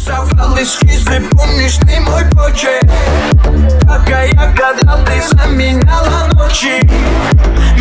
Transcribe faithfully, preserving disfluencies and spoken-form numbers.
Рисовал эскизы, помнишь ты мой почерк? Как я гадал, ты заменяла ночи.